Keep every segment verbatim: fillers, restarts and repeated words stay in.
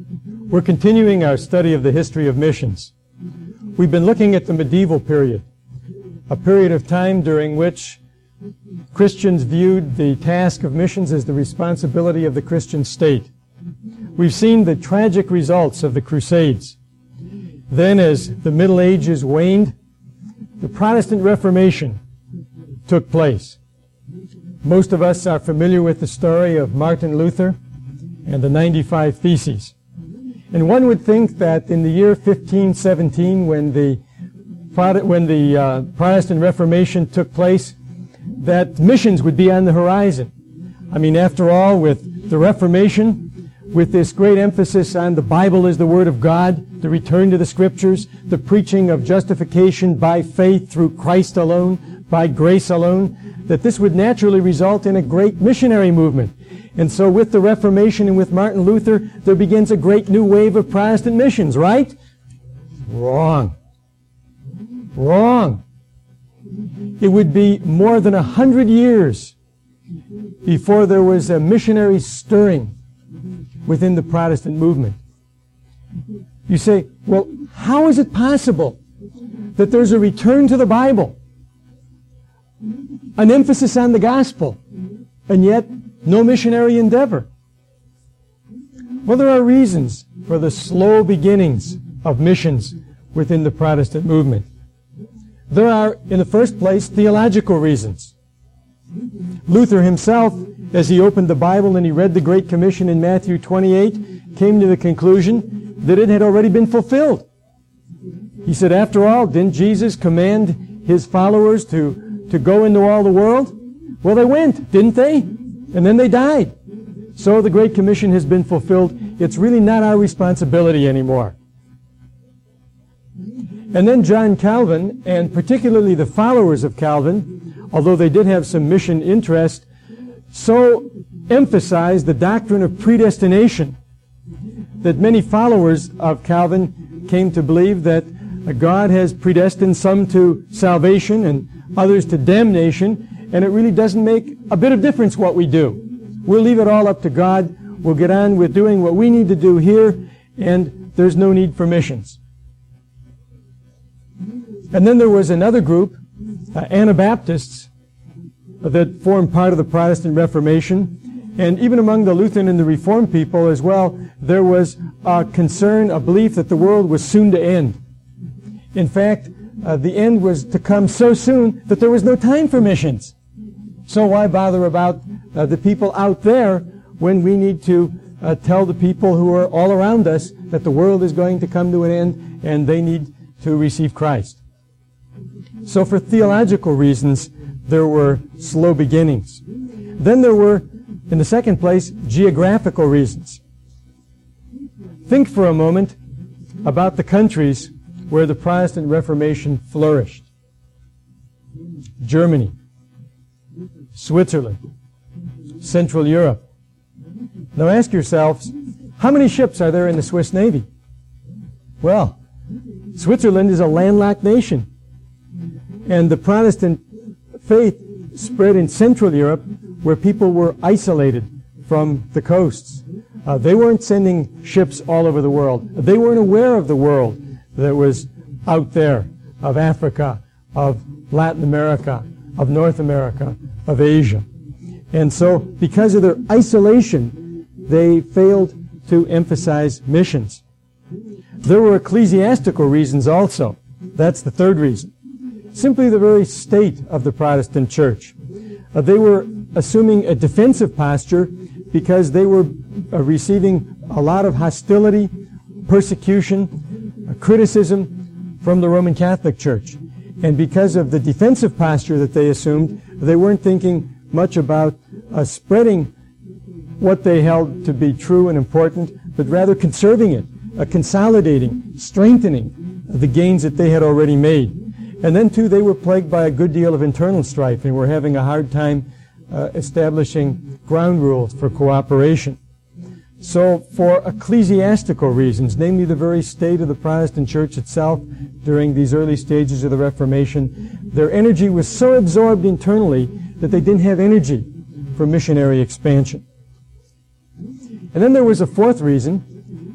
We're continuing our study of the history of missions. We've been looking at the medieval period, a period of time during which Christians viewed the task of missions as the responsibility of the Christian state. We've seen the tragic results of the Crusades. Then, as the Middle Ages waned, the Protestant Reformation took place. Most of us are familiar with the story of Martin Luther and the ninety-five Theses. And one would think that in the year fifteen seventeen, when the, when the uh, Protestant Reformation took place, that missions would be on the horizon. I mean, after all, with the Reformation, with this great emphasis on the Bible as the Word of God, the return to the Scriptures, the preaching of justification by faith through Christ alone, by grace alone, that this would naturally result in a great missionary movement. And so with the Reformation and with Martin Luther, there begins a great new wave of Protestant missions, right? Wrong. Wrong. It would be more than a hundred years before there was a missionary stirring within the Protestant movement. You say, well, how is it possible that there's a return to the Bible, an emphasis on the gospel, and yet no missionary endeavor? Well, there are reasons for the slow beginnings of missions within the Protestant movement. There are, in the first place, theological reasons. Luther himself, as he opened the Bible and he read the Great Commission in Matthew twenty-eight, came to the conclusion that it had already been fulfilled. He said, after all, didn't Jesus command his followers to, to go into all the world? Well, they went, didn't they? And then they died. So the Great Commission has been fulfilled. It's really not our responsibility anymore. And then John Calvin, and particularly the followers of Calvin, although they did have some mission interest, so emphasized the doctrine of predestination that many followers of Calvin came to believe that God has predestined some to salvation and others to damnation, and it really doesn't make a bit of difference what we do. We'll leave it all up to God. We'll get on with doing what we need to do here, and there's no need for missions. And then there was another group, uh, Anabaptists, uh, that formed part of the Protestant Reformation. And even among the Lutheran and the Reformed people as well, there was a concern, a belief that the world was soon to end. In fact, uh, the end was to come so soon that there was no time for missions. So why bother about uh, the people out there when we need to uh, tell the people who are all around us that the world is going to come to an end and they need to receive Christ? So for theological reasons, there were slow beginnings. Then there were, in the second place, geographical reasons. Think for a moment about the countries where the Protestant Reformation flourished. Germany, Switzerland, Central Europe. Now ask yourselves, how many ships are there in the Swiss Navy? Well, Switzerland is a landlocked nation. And the Protestant faith spread in Central Europe where people were isolated from the coasts. Uh, they weren't sending ships all over the world. They weren't aware of the world that was out there, of Africa, of Latin America, of North America, of Asia. And so, because of their isolation, they failed to emphasize missions. There were ecclesiastical reasons also. That's the third reason. Simply the very state of the Protestant church. Uh, they were assuming a defensive posture because they were uh, receiving a lot of hostility, persecution, uh, criticism from the Roman Catholic Church. And because of the defensive posture that they assumed, they weren't thinking much about uh, spreading what they held to be true and important, but rather conserving it, uh, consolidating, strengthening the gains that they had already made. And then, too, they were plagued by a good deal of internal strife and were having a hard time uh, establishing ground rules for cooperation. So, for ecclesiastical reasons, namely the very state of the Protestant church itself during these early stages of the Reformation, their energy was so absorbed internally that they didn't have energy for missionary expansion. And then there was a fourth reason,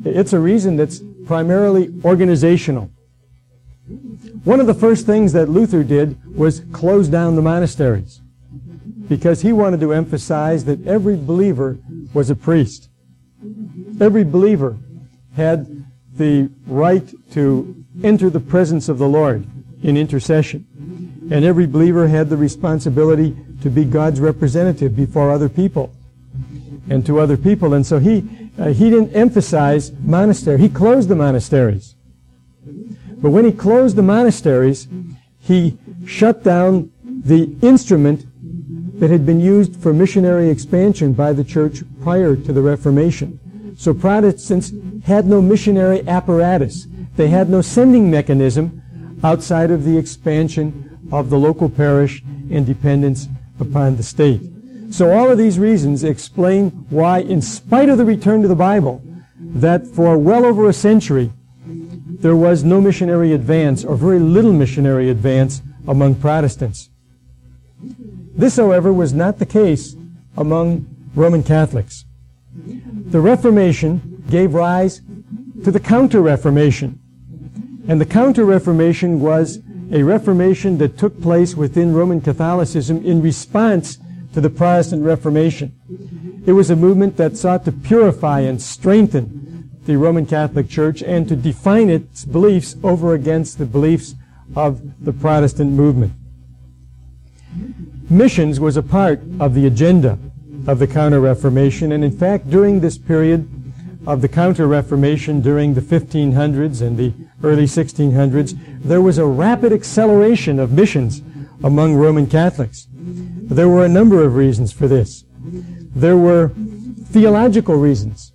It's a reason that's primarily organizational. One of the first things that Luther did was close down the monasteries, because he wanted to emphasize that every believer was a priest. Every believer had the right to enter the presence of the Lord in intercession. And every believer had the responsibility to be God's representative before other people and to other people. And so he, uh, he didn't emphasize monastery. He closed the monasteries. But when he closed the monasteries, he shut down the instrument that had been used for missionary expansion by the church prior to the Reformation. So Protestants had no missionary apparatus. They had no sending mechanism outside of the expansion of the local parish and dependence upon the state. So all of these reasons explain why, in spite of the return to the Bible, that for well over a century there was no missionary advance, or very little missionary advance, among Protestants. This, however, was not the case among Roman Catholics. The Reformation gave rise to the Counter-Reformation. And the Counter-Reformation was a Reformation that took place within Roman Catholicism in response to the Protestant Reformation. It was a movement that sought to purify and strengthen the Roman Catholic Church and to define its beliefs over against the beliefs of the Protestant movement. Missions was a part of the agenda of the Counter-Reformation, and in fact, during this period of the Counter-Reformation, during the fifteen hundreds and the early sixteen hundreds, there was a rapid acceleration of missions among Roman Catholics. There were a number of reasons for this. There were theological reasons.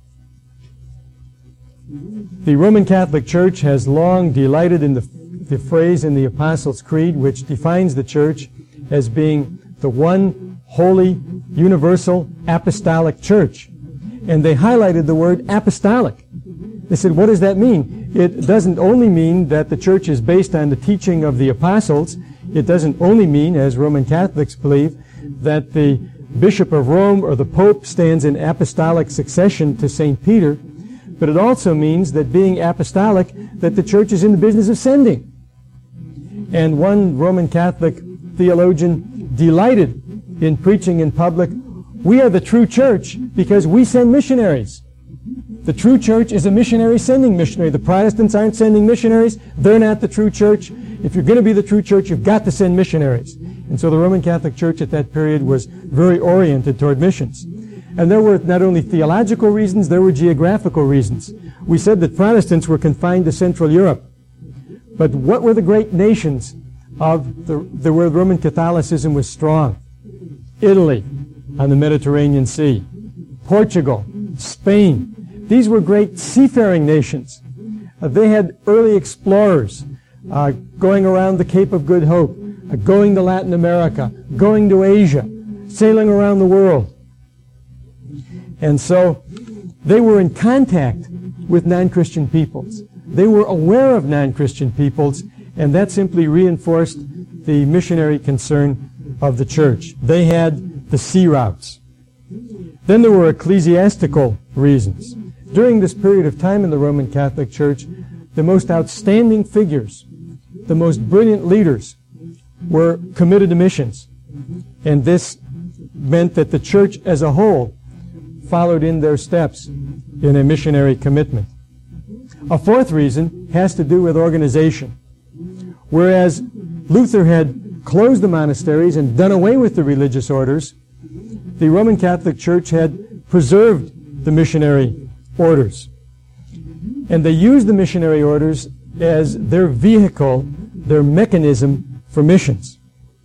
The Roman Catholic Church has long delighted in the, the phrase in the Apostles' Creed, which defines the Church as being the one holy, universal, apostolic church. And they highlighted the word apostolic. They said, what does that mean? It doesn't only mean that the church is based on the teaching of the apostles. It doesn't only mean, as Roman Catholics believe, that the Bishop of Rome or the Pope stands in apostolic succession to Saint Peter, but it also means that being apostolic, that the church is in the business of sending. And one Roman Catholic theologian delighted in preaching in public, we are the true church because we send missionaries. The true church is a missionary sending missionary. The Protestants aren't sending missionaries. They're not the true church. If you're going to be the true church, you've got to send missionaries. And so the Roman Catholic Church at that period was very oriented toward missions. And there were not only theological reasons, there were geographical reasons. We said that Protestants were confined to Central Europe. But what were the great nations of the, the where Roman Catholicism was strong? Italy on the Mediterranean Sea, Portugal, Spain. These were great seafaring nations. Uh, they had early explorers uh, going around the Cape of Good Hope, uh, going to Latin America, going to Asia, sailing around the world. And so they were in contact with non-Christian peoples. They were aware of non-Christian peoples, and that simply reinforced the missionary concern of the church. They had the sea routes. Then there were ecclesiastical reasons. During this period of time in the Roman Catholic Church, the most outstanding figures, the most brilliant leaders, were committed to missions. And this meant that the church as a whole followed in their steps in a missionary commitment. A fourth reason has to do with organization. Whereas Luther had closed the monasteries and done away with the religious orders, the Roman Catholic Church had preserved the missionary orders. And they used the missionary orders as their vehicle, their mechanism for missions.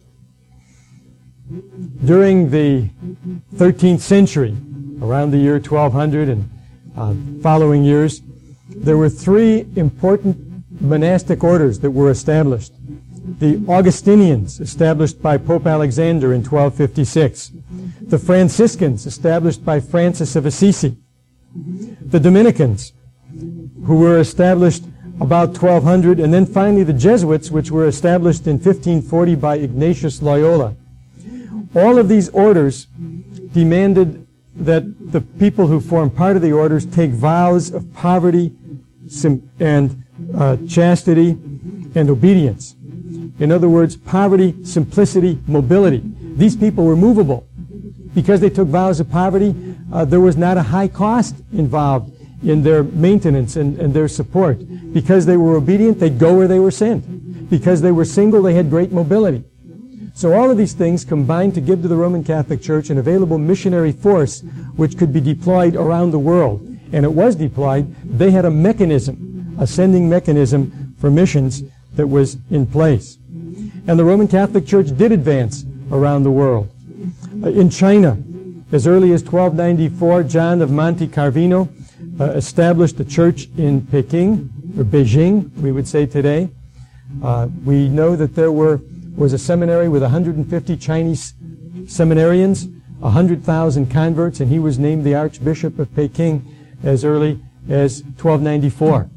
During the thirteenth century, around the year twelve hundred and uh, following years, there were three important monastic orders that were established. The Augustinians, established by Pope Alexander in twelve fifty-six. The Franciscans, established by Francis of Assisi. The Dominicans, who were established about twelve hundred, and then finally the Jesuits, which were established in fifteen forty by Ignatius Loyola. All of these orders demanded that the people who form part of the orders take vows of poverty sim- and uh, chastity and obedience. In other words, poverty, simplicity, mobility. These people were movable. Because they took vows of poverty, uh, there was not a high cost involved in their maintenance and, and their support. Because they were obedient, they'd go where they were sent. Because they were single, they had great mobility. So all of these things combined to give to the Roman Catholic Church an available missionary force which could be deployed around the world. And it was deployed. They had a mechanism, a sending mechanism for missions that was in place. And the Roman Catholic Church did advance around the world. Uh, in China, as early as twelve ninety-four, John of Monte Carvino uh, established a church in Peking, or Beijing, we would say today. Uh, we know that there were was a seminary with one hundred fifty Chinese seminarians, one hundred thousand converts, and he was named the Archbishop of Peking as early as twelve ninety-four.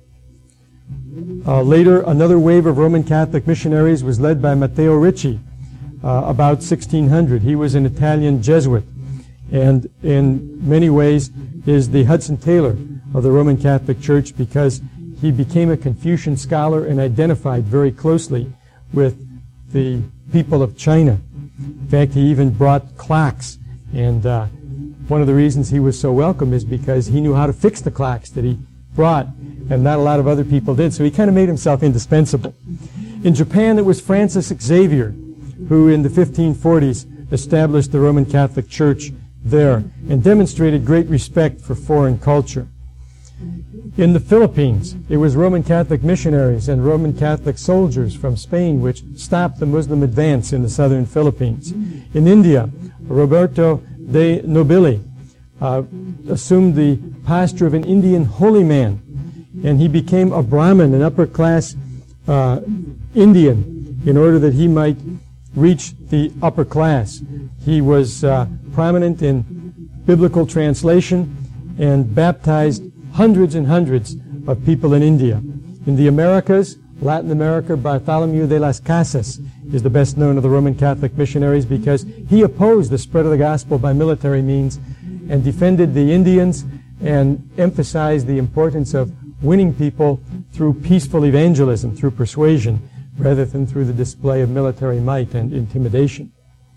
Uh, later, another wave of Roman Catholic missionaries was led by Matteo Ricci, uh, about sixteen hundred. He was an Italian Jesuit, and in many ways is the Hudson Taylor of the Roman Catholic Church, because he became a Confucian scholar and identified very closely with the people of China. In fact, he even brought clocks, and uh, one of the reasons he was so welcome is because he knew how to fix the clocks that he brought, and not a lot of other people did, so he kind of made himself indispensable. In Japan, it was Francis Xavier who in the fifteen forties established the Roman Catholic Church there and demonstrated great respect for foreign culture. In the Philippines, it was Roman Catholic missionaries and Roman Catholic soldiers from Spain which stopped the Muslim advance in the southern Philippines. In India, Roberto de Nobili uh, assumed the posture of an Indian holy man, and he became a Brahmin, an upper-class uh, Indian, in order that he might reach the upper class. He was uh, prominent in biblical translation and baptized hundreds and hundreds of people in India. In the Americas, Latin America, Bartholomew de las Casas is the best known of the Roman Catholic missionaries because he opposed the spread of the gospel by military means and defended the Indians and emphasized the importance of winning people through peaceful evangelism, through persuasion, rather than through the display of military might and intimidation.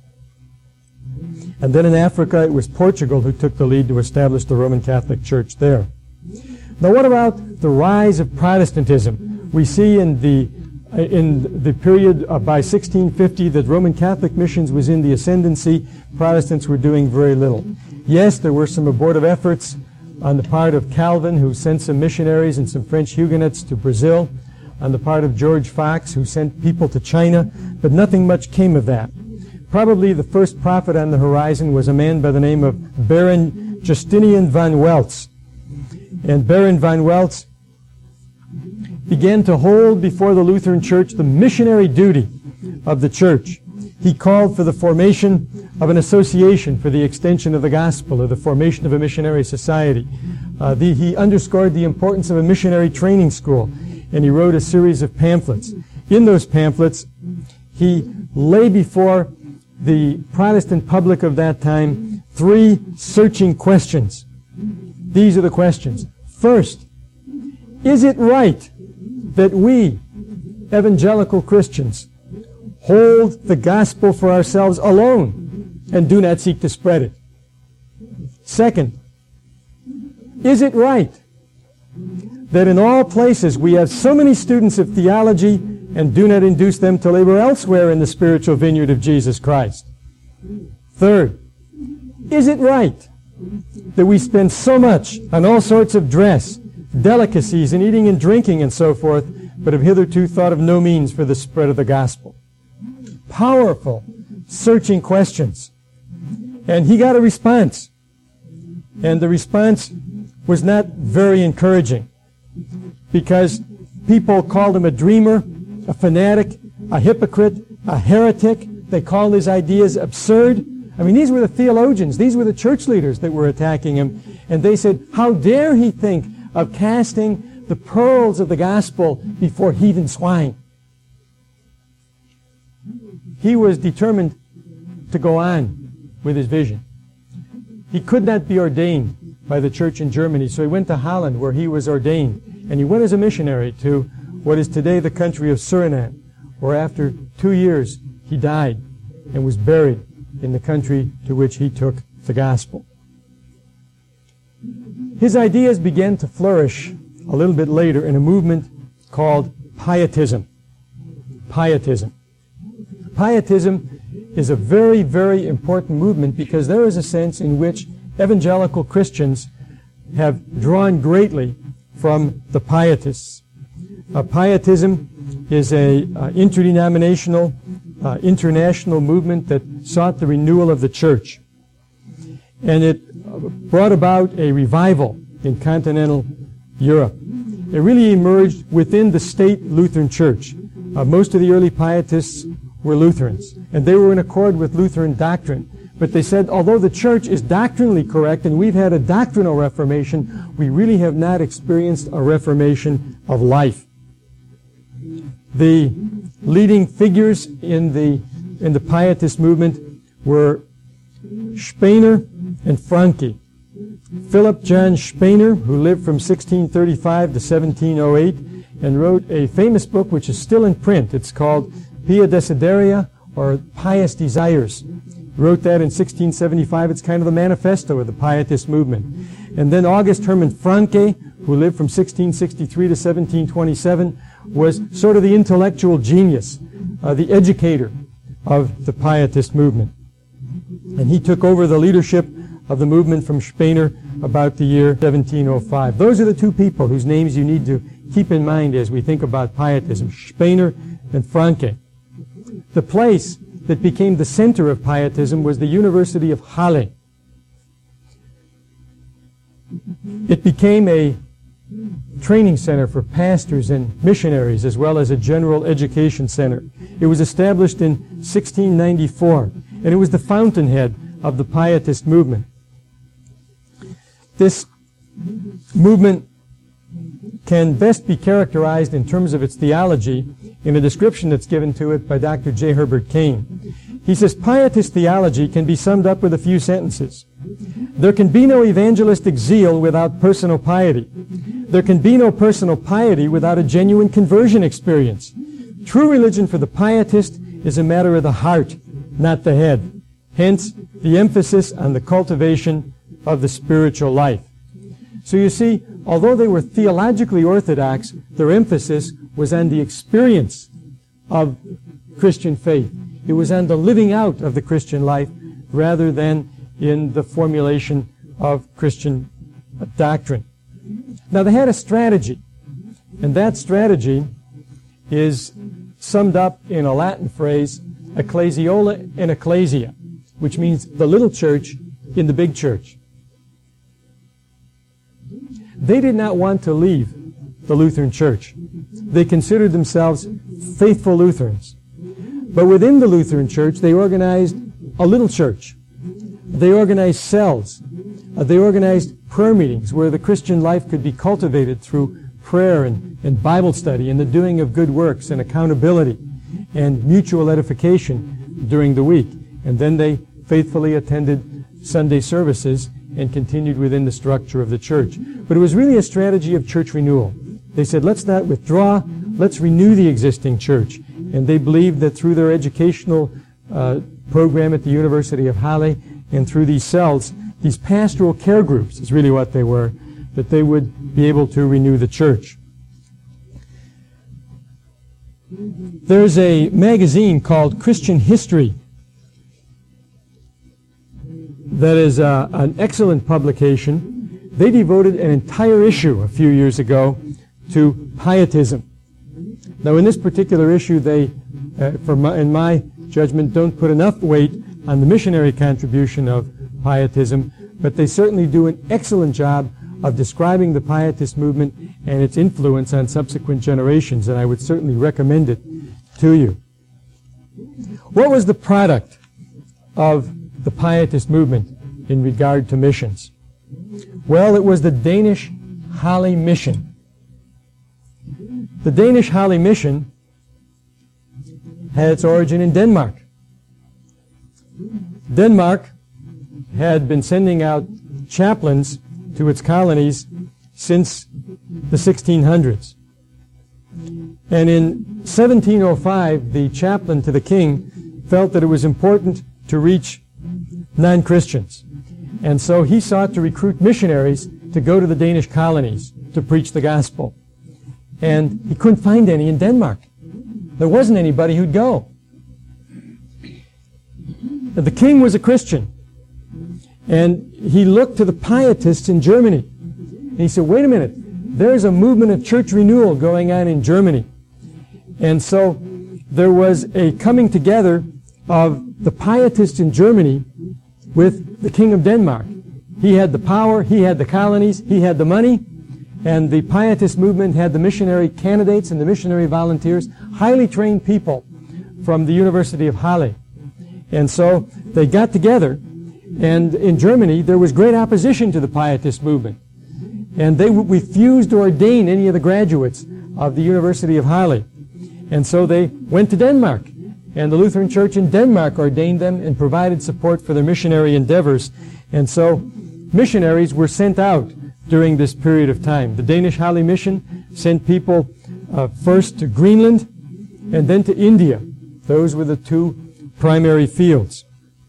And then in Africa, it was Portugal who took the lead to establish the Roman Catholic Church there. Now, what about the rise of Protestantism? We see in the in the period uh, by sixteen fifty that Roman Catholic missions was in the ascendancy. Protestants were doing very little. Yes, there were some abortive efforts on the part of Calvin, who sent some missionaries and some French Huguenots to Brazil, on the part of George Fox, who sent people to China, but nothing much came of that. Probably the first prophet on the horizon was a man by the name of Baron Justinian van Welz. And Baron van Welz began to hold before the Lutheran Church the missionary duty of the church. He called for the formation of an association for the extension of the gospel, or the formation of a missionary society. Uh, the, he underscored the importance of a missionary training school, and he wrote a series of pamphlets. In those pamphlets, he lay before the Protestant public of that time three searching questions. These are the questions. First, is it right that we, evangelical Christians, hold the gospel for ourselves alone and do not seek to spread it? Second, is it right that in all places we have so many students of theology and do not induce them to labor elsewhere in the spiritual vineyard of Jesus Christ? Third, is it right that we spend so much on all sorts of dress, delicacies, and eating and drinking and so forth, but have hitherto thought of no means for the spread of the gospel? Powerful, searching questions. And he got a response. And the response was not very encouraging, because people called him a dreamer, a fanatic, a hypocrite, a heretic. They called his ideas absurd. I mean, these were the theologians, these were the church leaders that were attacking him, and they said, how dare he think of casting the pearls of the gospel before heathen swine? He was determined to go on with his vision. he could not be ordained by the church in Germany, so he went to Holland where he was ordained. And he went as a missionary to what is today the country of Suriname, where after two years he died and was buried in the country to which he took the gospel. His ideas began to flourish a little bit later in a movement called Pietism. Pietism. Pietism is a very, very important movement because there is a sense in which evangelical Christians have drawn greatly from the Pietists. Uh, Pietism is a uh, interdenominational, uh, international movement that sought the renewal of the church. And it uh, brought about a revival in continental Europe. It really emerged within the state Lutheran Church. Uh, most of the early Pietists were Lutherans, and they were in accord with Lutheran doctrine. But they said, although the church is doctrinally correct and we've had a doctrinal reformation, we really have not experienced a reformation of life. The leading figures in the in the Pietist movement were Spener and Francke. Philip John Spener, who lived from sixteen thirty-five to seventeen oh eight, and wrote a famous book which is still in print. It's called Pia Desideria, or Pious Desires. Wrote that in sixteen seventy-five. It's kind of the manifesto of the Pietist movement. And then August Hermann Francke, who lived from sixteen sixty-three to seventeen twenty-seven, was sort of the intellectual genius, uh, the educator of the Pietist movement. And he took over the leadership of the movement from Spener about the year seventeen oh five. Those are the two people whose names you need to keep in mind as we think about Pietism, Spener and Francke. The place that became the center of Pietism was the University of Halle. It became a training center for pastors and missionaries, as well as a general education center. It was established in sixteen ninety-four, and it was the fountainhead of the Pietist movement. This movement can best be characterized in terms of its theology in a description that's given to it by Doctor J. Herbert Kane. He says, Pietist theology can be summed up with a few sentences. There can be no evangelistic zeal without personal piety. There can be no personal piety without a genuine conversion experience. True religion for the Pietist is a matter of the heart, not the head. Hence, the emphasis on the cultivation of the spiritual life. So you see, although they were theologically orthodox, their emphasis was on the experience of Christian faith. It was on the living out of the Christian life rather than in the formulation of Christian doctrine. Now they had a strategy, and that strategy is summed up in a Latin phrase, ecclesiola in ecclesia, which means the little church in the big church. They did not want to leave the Lutheran Church. They considered themselves faithful Lutherans. But within the Lutheran Church, they organized a little church. They organized cells. Uh, they organized prayer meetings where the Christian life could be cultivated through prayer and, and Bible study and the doing of good works and accountability and mutual edification during the week. And then they faithfully attended Sunday services and continued within the structure of the church. But it was really a strategy of church renewal. They said, let's not withdraw, let's renew the existing church. And they believed that through their educational uh, program at the University of Halle and through these cells, these pastoral care groups is really what they were, that they would be able to renew the church. There's a magazine called Christian History that is uh, an excellent publication. They devoted an entire issue a few years ago to Pietism. Now, in this particular issue, they, uh, for my, in my judgment, don't put enough weight on the missionary contribution of Pietism, but they certainly do an excellent job of describing the Pietist movement and its influence on subsequent generations, and I would certainly recommend it to you. What was the product of the Pietist movement in regard to missions? Well, it was the Danish Halle Mission. The Danish Halle Mission had its origin in Denmark. Denmark had been sending out chaplains to its colonies since the sixteen hundreds. And in seventeen oh five, the chaplain to the king felt that it was important to reach non-Christians. And so he sought to recruit missionaries to go to the Danish colonies to preach the gospel. And he couldn't find any in Denmark. There wasn't anybody who'd go. The king was a Christian. And he looked to the pietists in Germany. And he said, wait a minute, there's a movement of church renewal going on in Germany. And so there was a coming together of the pietists in Germany with the king of Denmark. He had the power, he had the colonies, he had the money, and the pietist movement had the missionary candidates and the missionary volunteers, highly trained people from the University of Halle. And so they got together, and in Germany there was great opposition to the pietist movement. And they refused to ordain any of the graduates of the University of Halle. And so they went to Denmark. And the Lutheran Church in Denmark ordained them and provided support for their missionary endeavors. And so missionaries were sent out during this period of time. The Danish Halle Mission sent people uh, first to Greenland and then to India. Those were the two primary fields.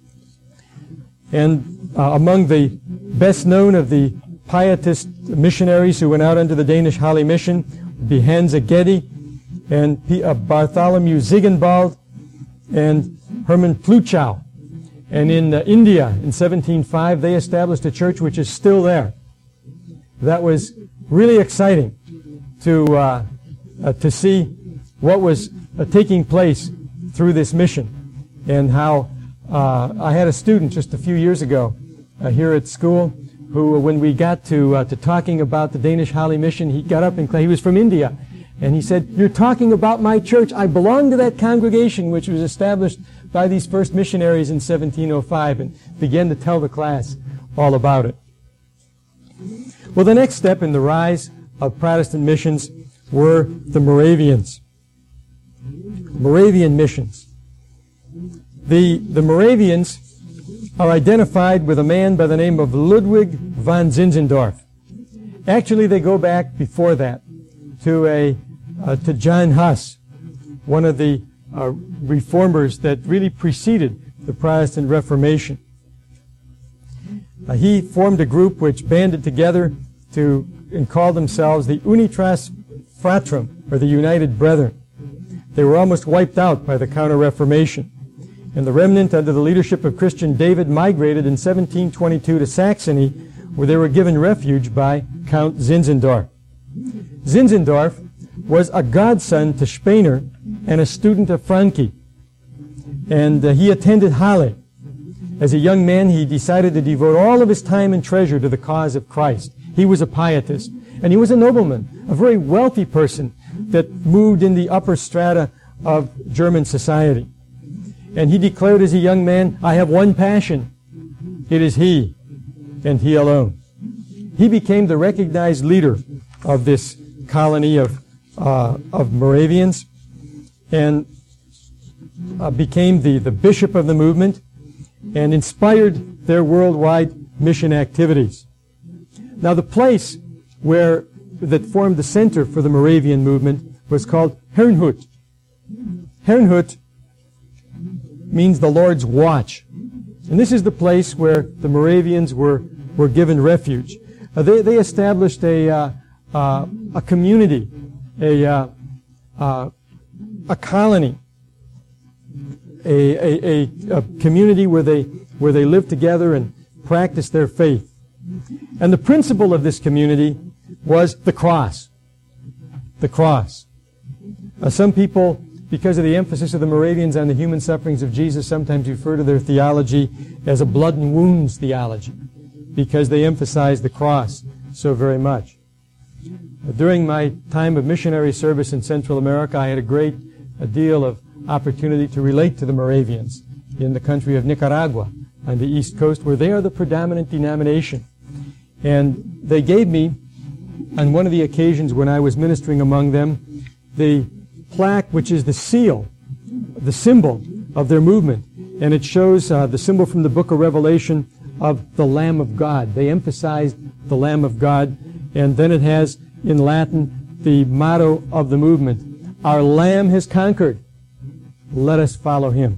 And uh, among the best known of the pietist missionaries who went out under the Danish Halle Mission would be Hans Egede and P- uh, Bartholomew Ziegenbalg and Herman Pluchow. And in uh, India, in seventeen oh five, they established a church which is still there. That was really exciting to uh, uh, to see what was uh, taking place through this mission, and how uh, I had a student just a few years ago uh, here at school who, when we got to uh, to talking about the Danish Halle Mission, he got up and he was from India. And he said, you're talking about my church. I belong to that congregation which was established by these first missionaries in seventeen oh five, and began to tell the class all about it. Well, the next step in the rise of Protestant missions were the Moravians. Moravian missions. The, the Moravians are identified with a man by the name of Ludwig von Zinzendorf. Actually, they go back before that to a Uh, to John Huss, one of the uh, reformers that really preceded the Protestant Reformation. Uh, he formed a group which banded together to and called themselves the Unitas Fratrum, or the United Brethren. They were almost wiped out by the Counter-Reformation. And the remnant, under the leadership of Christian David, migrated in seventeen twenty-two to Saxony, where they were given refuge by Count Zinzendorf. Zinzendorf was a godson to Spener and a student of Franke. And uh, he attended Halle. As a young man, he decided to devote all of his time and treasure to the cause of Christ. He was a pietist, and he was a nobleman, a very wealthy person that moved in the upper strata of German society. And he declared as a young man, I have one passion. It is he, and he alone. He became the recognized leader of this colony of Uh, of Moravians, and uh, became the, the bishop of the movement, and inspired their worldwide mission activities. Now, the place where that formed the center for the Moravian movement was called Herrnhut. Herrnhut means the Lord's watch, and this is the place where the Moravians were were given refuge. Uh, they they established a uh, uh, a community. A, uh, uh, a colony, a, a, a, a community where they, where they lived together and practiced their faith. And the principle of this community was the cross. The cross. Uh, some people, because of the emphasis of the Moravians on the human sufferings of Jesus, sometimes refer to their theology as a blood and wounds theology, because they emphasize the cross so very much. During my time of missionary service in Central America, I had a great a deal of opportunity to relate to the Moravians in the country of Nicaragua on the East Coast, where they are the predominant denomination. And they gave me, on one of the occasions when I was ministering among them, the plaque which is the seal, the symbol of their movement. And it shows uh, the symbol from the book of Revelation of the Lamb of God. They emphasized the Lamb of God. And then it has, in Latin, the motto of the movement, "Our Lamb has conquered. Let us follow him."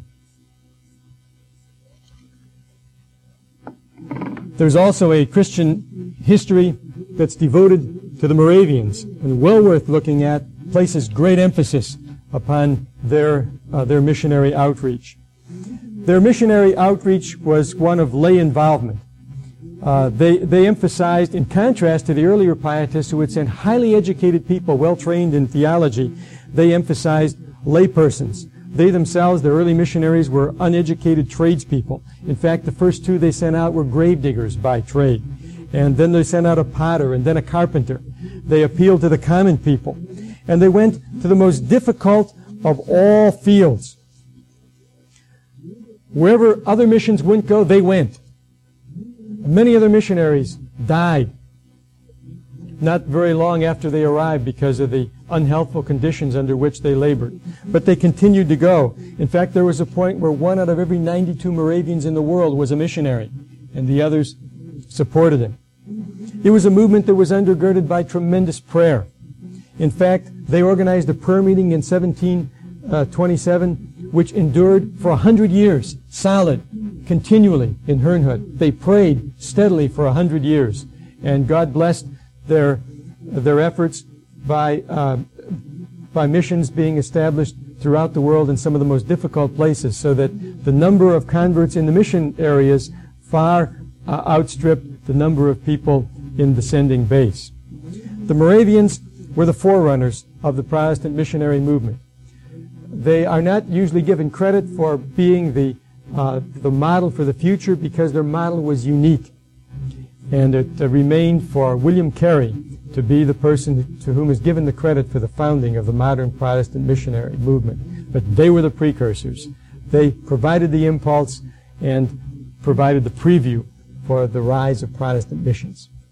There's also a Christian history that's devoted to the Moravians, and well worth looking at, places great emphasis upon their, uh, their missionary outreach. Their missionary outreach was one of lay involvement. Uh, they, they emphasized, in contrast to the earlier pietists who would send highly educated people, well trained in theology, they emphasized laypersons. They themselves, the early missionaries, were uneducated tradespeople. In fact, the first two they sent out were gravediggers by trade. And then they sent out a potter and then a carpenter. They appealed to the common people. And they went to the most difficult of all fields. Wherever other missions wouldn't go, they went. Many other missionaries died not very long after they arrived because of the unhealthful conditions under which they labored. But they continued to go. In fact, there was a point where one out of every ninety-two Moravians in the world was a missionary, and the others supported him. It was a movement that was undergirded by tremendous prayer. In fact, they organized a prayer meeting in seventeen twenty-seven, which endured for a hundred years, solid, continually in Herrnhut. They prayed steadily for a hundred years, and God blessed their their efforts by uh, by missions being established throughout the world in some of the most difficult places, so that the number of converts in the mission areas far uh, outstripped the number of people in the sending base. The Moravians were the forerunners of the Protestant missionary movement. They are not usually given credit for being the uh, the model for the future because their model was unique. And it uh, remained for William Carey to be the person to whom is given the credit for the founding of the modern Protestant missionary movement. But they were the precursors. They provided the impulse and provided the preview for the rise of Protestant missions.